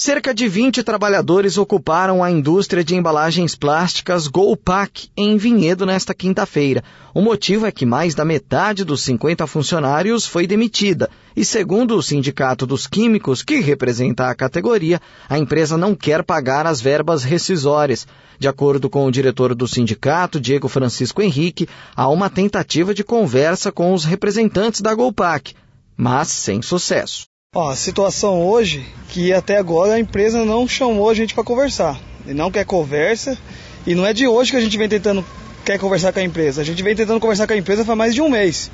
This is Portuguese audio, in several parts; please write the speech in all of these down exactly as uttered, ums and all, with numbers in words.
Cerca de vinte trabalhadores ocuparam a indústria de embalagens plásticas Golpac em Vinhedo nesta quinta-feira. O motivo é que mais da metade dos cinquenta funcionários foi demitida e, segundo o Sindicato dos Químicos, que representa a categoria, a empresa não quer pagar as verbas rescisórias. De acordo com o diretor do sindicato, Diego Francisco Henrique, há uma tentativa de conversa com os representantes da Golpac, mas sem sucesso. Ó, a situação hoje, que até agora a empresa não chamou a gente para conversar. E não quer conversa, e não é de hoje que a gente vem tentando, quer conversar com a empresa. A gente vem tentando conversar com a empresa faz mais de um mês.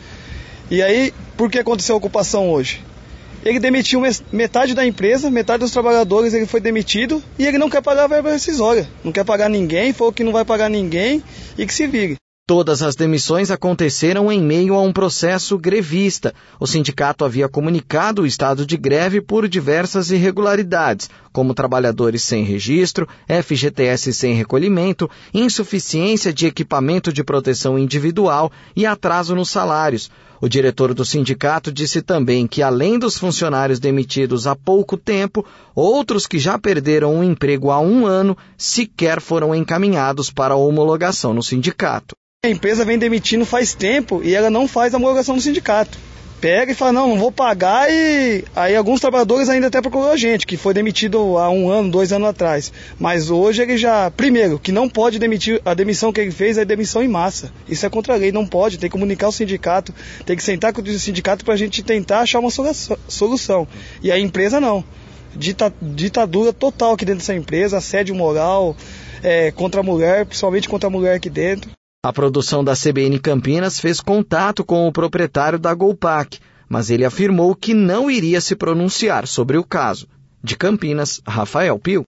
E aí, por que aconteceu a ocupação hoje? Ele demitiu metade da empresa, metade dos trabalhadores ele foi demitido, e ele não quer pagar a verba rescisória. Não quer pagar ninguém, falou que não vai pagar ninguém, e que se vire. Todas as demissões aconteceram em meio a um processo grevista. O sindicato havia comunicado o estado de greve por diversas irregularidades, como trabalhadores sem registro, F G T S sem recolhimento, insuficiência de equipamento de proteção individual e atraso nos salários. O diretor do sindicato disse também que, além dos funcionários demitidos há pouco tempo, outros que já perderam o emprego há um ano sequer foram encaminhados para a homologação no sindicato. A empresa vem demitindo faz tempo e ela não faz a homologação do sindicato. Pega e fala, não, não vou pagar, e aí alguns trabalhadores ainda até procuram a gente, que foi demitido há um ano, dois anos atrás. Mas hoje ele já, primeiro, que não pode demitir, a demissão que ele fez é demissão em massa. Isso é contra a lei, não pode, tem que comunicar ao sindicato, tem que sentar com o sindicato para a gente tentar achar uma solução. E a empresa não. Dita, ditadura total aqui dentro dessa empresa, assédio moral é, contra a mulher, principalmente contra a mulher aqui dentro. A produção da C B N Campinas fez contato com o proprietário da Golpac, mas ele afirmou que não iria se pronunciar sobre o caso. De Campinas, Rafael Pio.